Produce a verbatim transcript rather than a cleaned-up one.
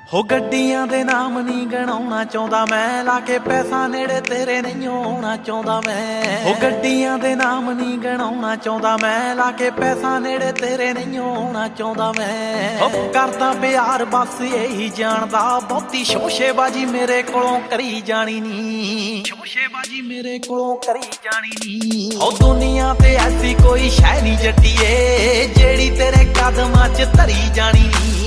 ਹੋ ਗੱਡੀਆਂ ਦੇ ਨਾਮ ਨਹੀਂ ਗਣਾਉਣਾ ਚਾਹੁੰਦਾ ਮੈਂ, ਲਾ ਕੇ ਪੈਸਾ ਨੇੜੇ ਤੇਰੇ ਨਹੀਂ ਆਉਣਾ ਚਾਹੁੰਦਾ ਮੈਂ। ਹੋ ਗੱਡੀਆਂ ਦੇ ਨਾਮ ਨਹੀਂ ਗਣਾਉਣਾ ਚਾਹੁੰਦਾ ਮੈਂ, ਲਾ ਕੇ ਪੈਸਾ ਨੇੜੇ ਤੇਰੇ ਨਹੀਂ ਆਉਣਾ ਚਾਹੁੰਦਾ ਮੈਂ। ਹੋ ਕਰਦਾ ਪਿਆਰ ਬਸ ਇਹੀ ਜਾਣਦਾ, ਬਹੁਤੀ ਸ਼ੋਸ਼ੇਬਾਜੀ ਮੇਰੇ ਕੋਲੋਂ ਕਰੀ ਜਾਣੀ ਨੀ, ਸ਼ੋਸ਼ੇਬਾਜੀ ਮੇਰੇ ਕੋਲੋਂ ਕਰੀ ਜਾਣੀ ਨੀ। ਹੋ ਦੁਨੀਆ ਤੇ ਐਸੀ ਕੋਈ ਸ਼ੈ ਨਹੀਂ ਜੱਟੀਏ, ਜਿਹੜੀ ਤੇਰੇ ਕਦਮਾਂ 'ਚ ਧਰੀ ਜਾਣੀ ਨੀ।